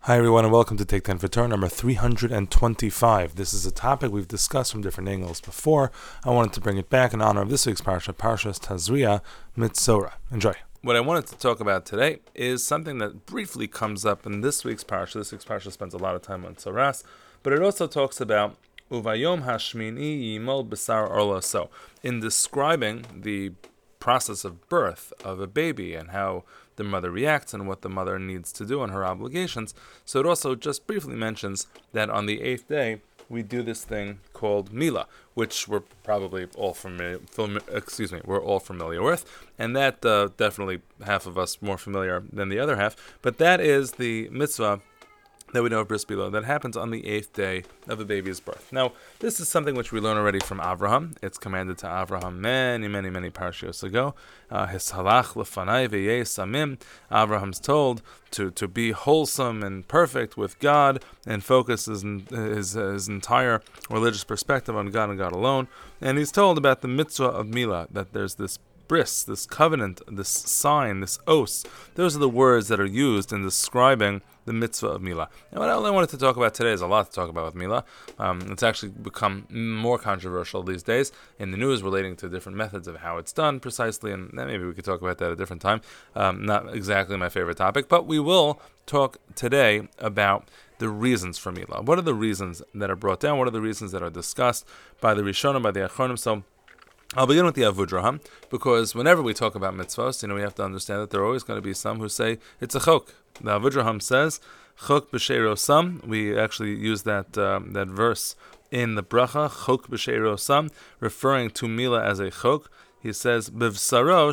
Hi everyone and welcome to Take 10 for Torah number 325. This is a topic we've discussed from different angles before. I wanted to bring it back in honor of this week's parsha, Parshas Tazria Mitzorah. Enjoy. What I wanted to talk about today is something that briefly comes up in this week's parsha. This week's parsha spends a lot of time on Tzoras, but it also talks about Uvayom Hashmini Yimol Besar Orlo. In describing the process of birth of a baby and how the mother reacts and what the mother needs to do and her obligations. So it also just briefly mentions that on the 8th day we do this thing called Mila, which we're probably all familiar with, and that definitely half of us more familiar than the other half. But that is the mitzvah that we know of Bris Milah that happens on the 8th day of a baby's birth. Now, this is something which we learn already from Avraham. It's commanded to Avraham many parshios ago. Hishalach lefanai v'yeh samim. Avraham's told to be wholesome and perfect with God and focus his entire religious perspective on God and God alone. And he's told about the mitzvah of Milah, that there's this bris, this covenant, this sign, this os. Those are the words that are used in describing the mitzvah of Milah. And what I wanted to talk about today is a lot to talk about with Milah. It's actually become more controversial these days in the news relating to different methods of how it's done precisely, and maybe we could talk about that at a different time. Not exactly my favorite topic, but we will talk today about the reasons for Milah. What are the reasons that are brought down? What are the reasons that are discussed by the Rishonim, by the Achronim? So I'll begin with the Avudraham, because whenever we talk about mitzvahs, we have to understand that there are always going to be some who say it's a chok. The Avudraham says, chok b'sheiro sam. We actually use that verse in the bracha, chok b'sheiro sam, referring to Milah as a chok. He says, b'vsaro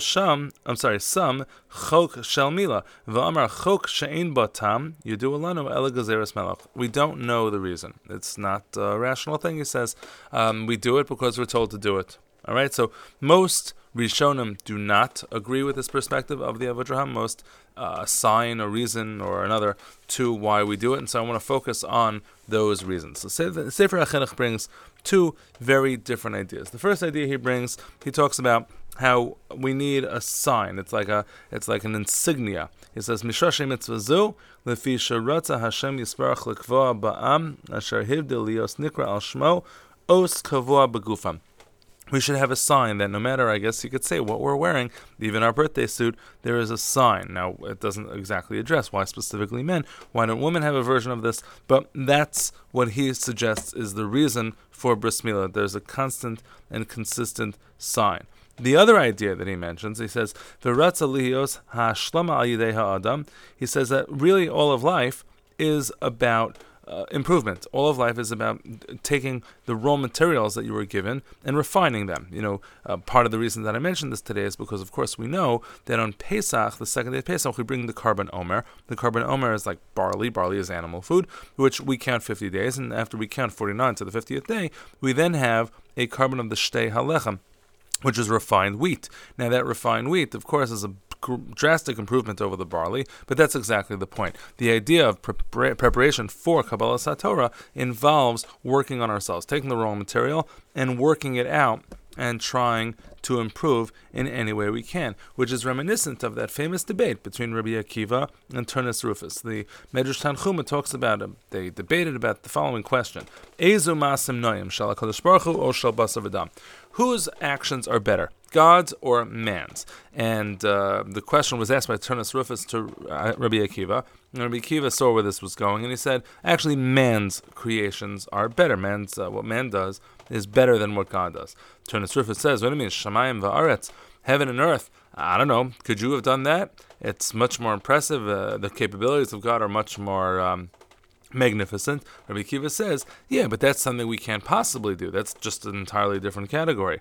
sam, chok shel Milah. V'amar chok she'ein ba tam, yidu alanu ela gezeres melech. We don't know the reason. It's not a rational thing, he says. We do it because we're told to do it. All right, so most Rishonim do not agree with this perspective of the Avudraham. Most assign a reason or another to why we do it, and so I want to focus on those reasons. So Sefer HaChinuch brings two very different ideas. The first idea he talks about how we need a sign. It's like an insignia. He says, Mishashe mitzvah zu, lefi sheratza Hashem yisparach lekvoa ba'am, asher hivdil lios nikra al shmo, os kavua begufam. We should have a sign that no matter, I guess you could say, what we're wearing, even our birthday suit, there is a sign. Now, it doesn't exactly address why specifically men. Why don't women have a version of this? But that's what he suggests is the reason for Bris Milah. There's a constant and consistent sign. The other idea that he mentions, he says, V'ratza lihios ha'ashlama al yidei ha'adam. He says that really all of life is about improvement. All of life is about taking the raw materials that you were given and refining them. Part of the reason that I mentioned this today is because, of course, we know that on Pesach, the second day of Pesach, we bring the Karban Omer. The Karban Omer is like barley. Barley is animal food, which we count 50 days, and after we count 49 to the 50th day, we then have a Karban of the Shtei HaLechem, which is refined wheat. Now, that refined wheat, of course, is a drastic improvement over the barley, but that's exactly the point. The idea of preparation for Kabbalah Satorah involves working on ourselves, taking the raw material and working it out and trying to improve in any way we can, which is reminiscent of that famous debate between Rabbi Akiva and Turnus Rufus. The Medrash Tanchuma talks about it. They debated about the following question: Ezu ma'asim noyim, shel HaKadosh Baruch Hu or shel basar v'dam? Whose actions are better, God's or man's? And the question was asked by Turnus Rufus to Rabbi Akiva. And Rabbi Akiva saw where this was going, and he said, actually, man's creations are better. What man does is better than what God does. Turnus Rufus says, what do you mean? Shamayim va'aretz, heaven and earth. I don't know. Could you have done that? It's much more impressive. The capabilities of God are much more magnificent. Rabbi Akiva says, yeah, but that's something we can't possibly do. That's just an entirely different category.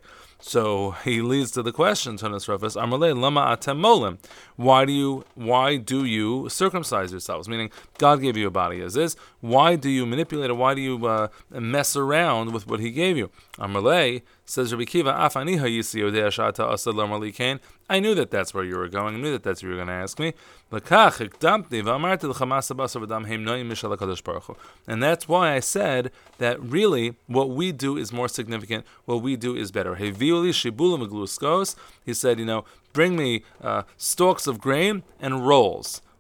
So he leads to the question, Turnus Rufus, Amarle lama atem molim. Why do you circumcise yourselves? Meaning, God gave you a body as is. Why do you manipulate it? Why do you mess around with what He gave you? Amarle, says Rabbi Akiva, Afani hayisi yodei shata asad l'amar kain. I knew that that's where you were going. I knew that that's what you were going to ask me. And that's why I said that really what we do is more significant. What we do is better. He said, bring me stalks of grain and rolls.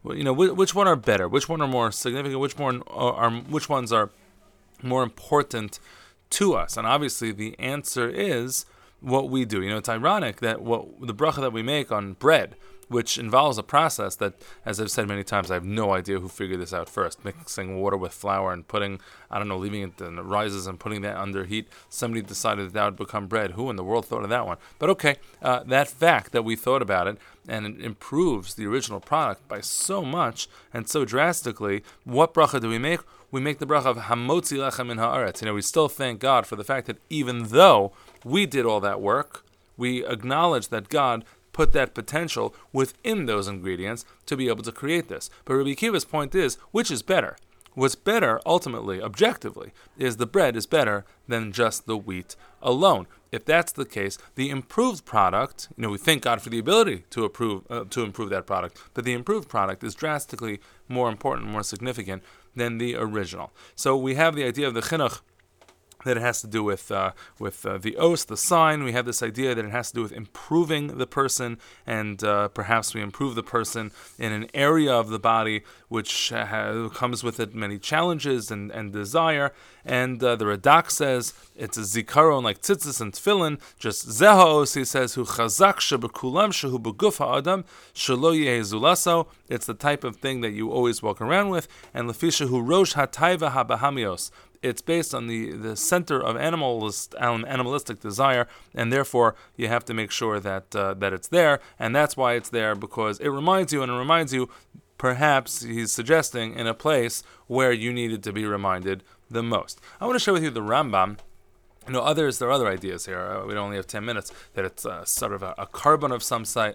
which one are better, which one are more significant, which ones are more important to us. And obviously the answer is what we do. It's ironic that the bracha that we make on bread, which involves a process that, as I've said many times, I have no idea who figured this out first. Mixing water with flour and leaving it and it rises and putting that under heat. Somebody decided that would become bread. Who in the world thought of that one? But okay, that fact that we thought about it, and it improves the original product by so much and so drastically. What bracha do we make? We make the bracha of Hamotzi Lechem Min Haaretz. We still thank God for the fact that even though we did all that work, we acknowledge that God put that potential within those ingredients to be able to create this. But Rabbi Akiva's point is, which is better? What's better, ultimately, objectively, is the bread is better than just the wheat alone. If that's the case, the improved product, we thank God for the ability to improve that product, but the improved product is drastically more important, more significant than the original. So we have the idea of the chinuch, that it has to do with the os, the sign. We have this idea that it has to do with improving the person, and perhaps we improve the person in an area of the body which comes with it many challenges and desire. And the Radak says it's a zikaron like tzitzis and tefillin, just zehos. He says hu chazak shebekulam shehu beguf ha'adam shelo yeh zulaso. It's the type of thing that you always walk around with. And lefisha hu rosh hataiva habahamios. It's based on the center of animalistic desire, and therefore you have to make sure that it's there, and that's why it's there, because it reminds you, perhaps he's suggesting, in a place where you needed to be reminded the most. I want to share with you the Rambam. There are other ideas here. We only have 10 minutes. That it's sort of a carbon of some sort.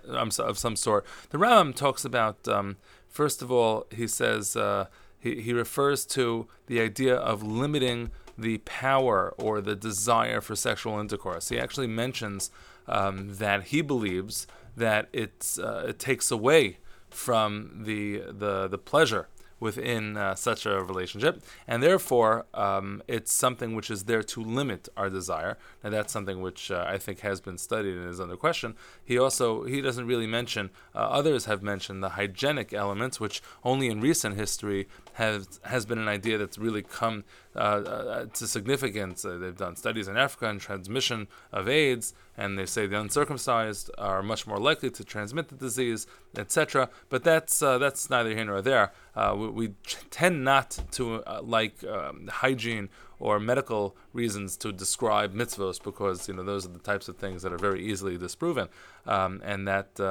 The Rambam talks about, first of all, he says. He refers to the idea of limiting the power or the desire for sexual intercourse. He actually mentions that he believes that it takes away from the pleasure within such a relationship, and therefore it's something which is there to limit our desire. Now that's something which I think has been studied and is under question. He doesn't really mention, others have mentioned the hygienic elements, which only in recent history has been an idea that's really come to significance. They've done studies in Africa on transmission of AIDS, and they say the uncircumcised are much more likely to transmit the disease, etc. But that's neither here nor there. We tend not to like hygiene or medical reasons to describe mitzvos, because those are the types of things that are very easily disproven, and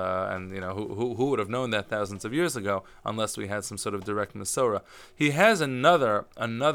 who would have known that thousands of years ago unless we had some sort of direct Masorah. He has another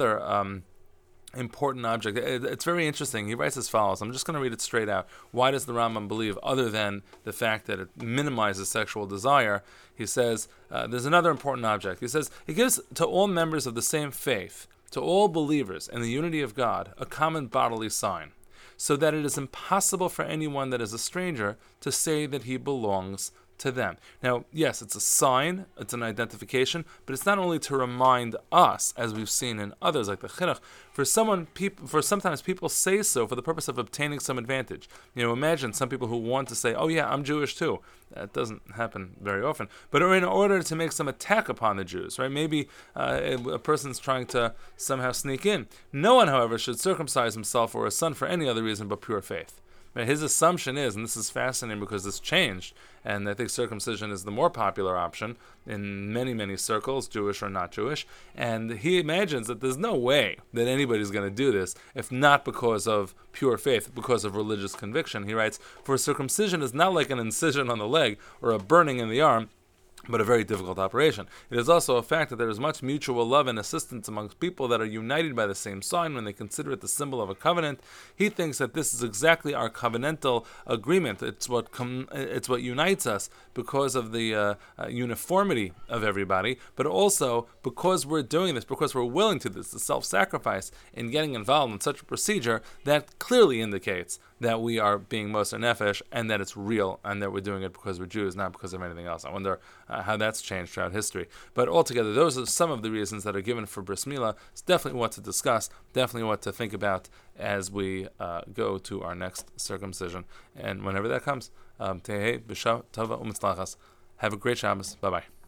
important object. It's very interesting. He writes as follows. I'm just going to read it straight out. Why does the Rambam believe, other than the fact that it minimizes sexual desire? He says there's another important object. He says it gives to all members of the same faith, to all believers in the unity of God, a common bodily sign, so that it is impossible for anyone that is a stranger to say that he belongs to them. Now, yes, it's a sign, it's an identification, but it's not only to remind us, as we've seen in others like the chinuch. Sometimes people say so for the purpose of obtaining some advantage. Imagine some people who want to say, "Oh yeah, I'm Jewish too." That doesn't happen very often, but in order to make some attack upon the Jews, right? Maybe a person's trying to somehow sneak in. No one, however, should circumcise himself or his son for any other reason but pure faith. His assumption is, and this is fascinating because this changed, and I think circumcision is the more popular option in many, many circles, Jewish or not Jewish, and he imagines that there's no way that anybody's going to do this if not because of pure faith, because of religious conviction. He writes, "For circumcision is not like an incision on the leg or a burning in the arm, but a very difficult operation. It is also a fact that there is much mutual love and assistance amongst people that are united by the same sign when they consider it the symbol of a covenant. He thinks that this is exactly our covenantal agreement. It's what unites us because of the uniformity of everybody, but also because we're doing this, because we're willing to this, the self-sacrifice in getting involved in such a procedure that clearly indicates that we are being Moser Nefesh and that it's real and that we're doing it because we're Jews, not because of anything else." I wonder how that's changed throughout history. But altogether, those are some of the reasons that are given for Bris Milah. It's definitely what to discuss, definitely what to think about as we go to our next circumcision. And whenever that comes, Tehei B'Shah Tova U'Mitzlachas. Have a great Shabbos. Bye-bye.